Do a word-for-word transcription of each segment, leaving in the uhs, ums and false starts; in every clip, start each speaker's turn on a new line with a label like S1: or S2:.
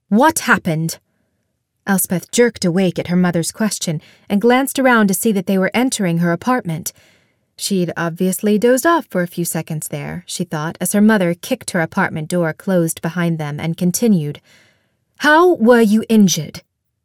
S1: What happened?" Elspeth jerked awake at her mother's question and glanced around to see that they were entering her apartment. She'd obviously dozed off for a few seconds there, she thought, as her mother kicked her apartment door closed behind them and continued. "How were you injured?"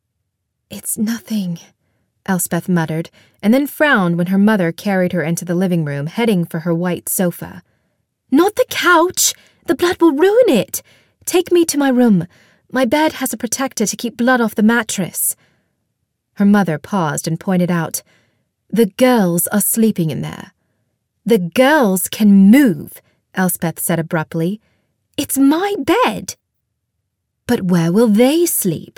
S1: "It's nothing," Elspeth muttered, and then frowned when her mother carried her into the living room, heading for her white sofa. "Not the couch! The blood will ruin it! Take me to my room. My bed has a protector to keep blood off the mattress." Her mother paused and pointed out, "The girls are sleeping in there." "The girls can move," Elspeth said abruptly. "It's my bed." "But where will they sleep?"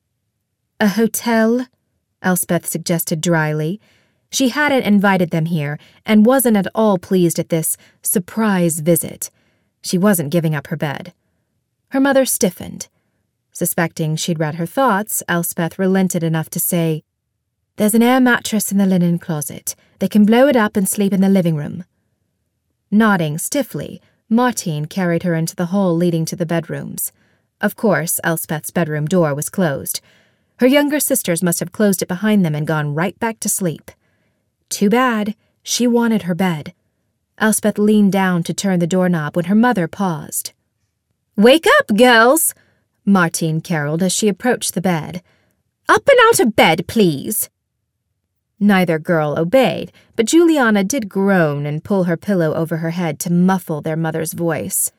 S1: "A hotel," Elspeth suggested dryly. She hadn't invited them here and wasn't at all pleased at this surprise visit. She wasn't giving up her bed. Her mother stiffened. Suspecting she'd read her thoughts, Elspeth relented enough to say, "There's an air mattress in the linen closet. They can blow it up and sleep in the living room." Nodding stiffly, Martine carried her into the hall leading to the bedrooms. Of course, Elspeth's bedroom door was closed. Her younger sisters must have closed it behind them and gone right back to sleep. Too bad. She wanted her bed. Elspeth leaned down to turn the doorknob when her mother paused. "Wake up, girls!" Martine caroled as she approached the bed. "Up and out of bed, please!" Neither girl obeyed, but Juliana did groan and pull her pillow over her head to muffle their mother's voice.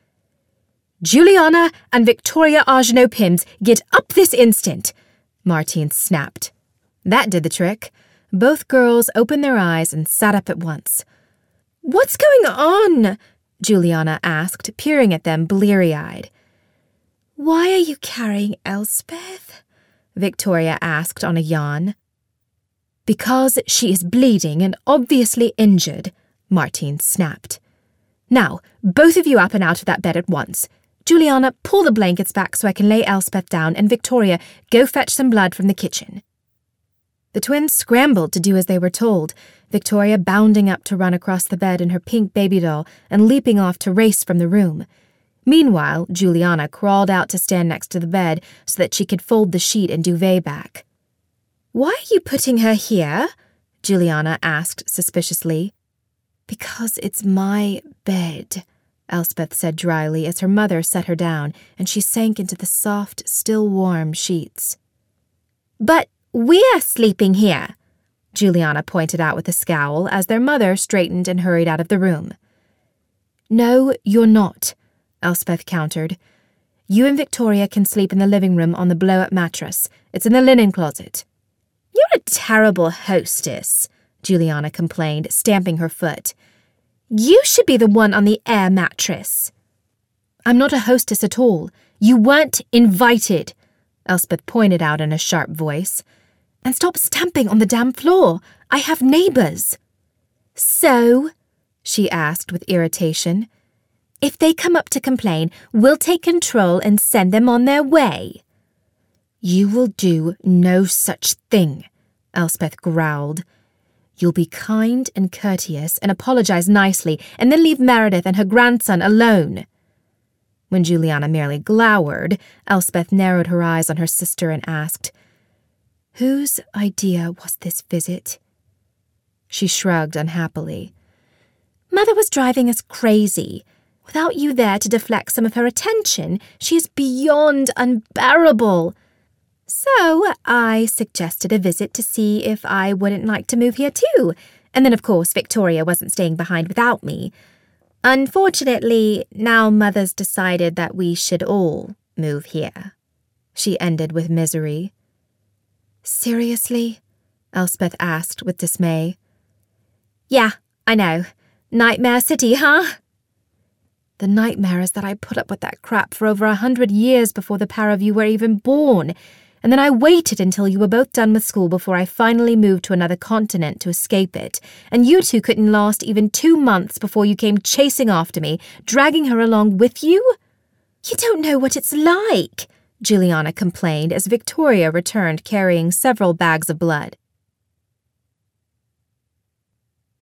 S1: "Juliana and Victoria Argenot-Pims, get up this instant!" Martine snapped. That did the trick. Both girls opened their eyes and sat up at once. "What's going on?" Juliana asked, peering at them bleary-eyed. "Why are you carrying Elspeth?" Victoria asked on a yawn. "Because she is bleeding and obviously injured," Martine snapped. "Now, both of you up and out of that bed at once. Juliana, pull the blankets back so I can lay Elspeth down, and Victoria, go fetch some blood from the kitchen." The twins scrambled to do as they were told, Victoria bounding up to run across the bed in her pink baby doll and leaping off to race from the room. Meanwhile, Juliana crawled out to stand next to the bed so that she could fold the sheet and duvet back. "Why are you putting her here?" Juliana asked suspiciously. "Because it's my bed," Elspeth said dryly as her mother set her down and she sank into the soft, still warm sheets. "But we're sleeping here," Juliana pointed out with a scowl as their mother straightened and hurried out of the room. "No, you're not," Elspeth countered. "You and Victoria can sleep in the living room on the blow-up mattress. It's in the linen closet." "You're a terrible hostess," Juliana complained, stamping her foot. "You should be the one on the air mattress." "I'm not a hostess at all. You weren't invited," Elspeth pointed out in a sharp voice. "And stop stamping on the damn floor. I have neighbors." "So?" she asked with irritation. "If they come up to complain, we'll take control and send them on their way." "You will do no such thing," Elspeth growled. "You'll be kind and courteous and apologize nicely and then leave Meredith and her grandson alone." When Juliana merely glowered, Elspeth narrowed her eyes on her sister and asked, "Whose idea was this visit?" She shrugged unhappily. "Mother was driving us crazy. Without you there to deflect some of her attention, she is beyond unbearable. So I suggested a visit to see if I wouldn't like to move here too, and then of course Victoria wasn't staying behind without me. Unfortunately, now Mother's decided that we should all move here," she ended with misery. "Seriously?" Elspeth asked with dismay. "Yeah, I know. Nightmare City, huh?" "The nightmare is that I put up with that crap for over a hundred years before the pair of you were even born, and then I waited until you were both done with school before I finally moved to another continent to escape it, and you two couldn't last even two months before you came chasing after me, dragging her along with you?" "You don't know what it's like," Juliana complained as Victoria returned carrying several bags of blood.